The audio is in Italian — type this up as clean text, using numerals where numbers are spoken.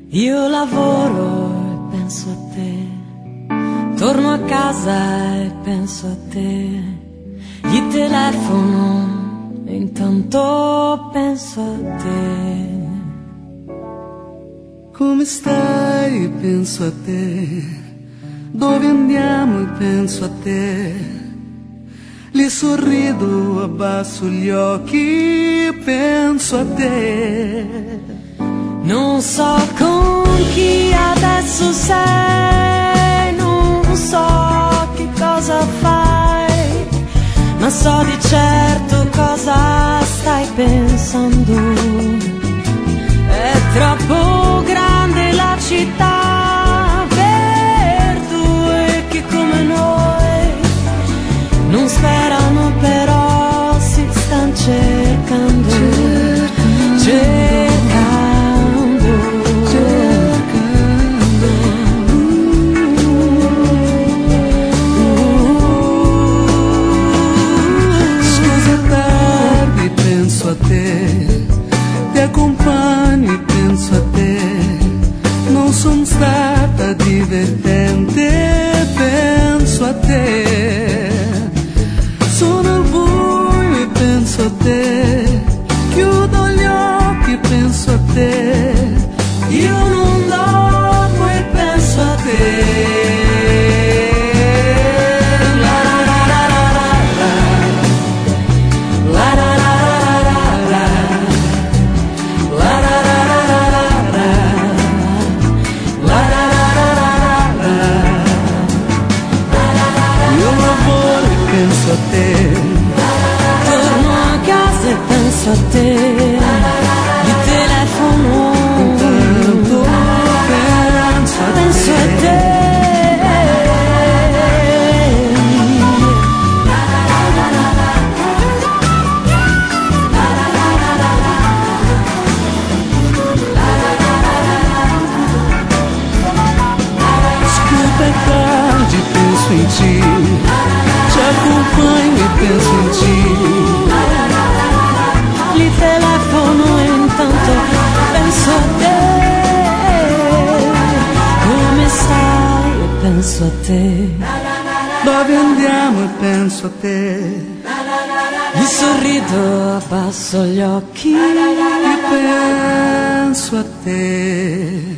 Io lavoro e penso a te, torno a casa e penso a te, gli telefono e intanto penso a te. Come stai? Penso a te. Dove andiamo? E penso a te. Li sorrido, abbasso gli occhi e penso a te. Non so con chi adesso sei, non so che cosa fai, ma so di certo cosa stai pensando. È troppo grande la città per due che come noi non sperano, però si stanno cercando. Penso a te, ti accompagno e penso a te, non sono stata divertente, penso a te, sono al buio e penso a te, chiudo gli occhi e penso a te, io non dormo e penso a te. Penso a te, torno a casa e penso a te, di telefono intanto penso a te. Scusa e tardi, penso in te. Accompagno e penso in te, li telefono e intanto penso a te. Come stai e penso a te, dove andiamo e penso a te, gli sorrido, abbasso gli occhi e penso a te.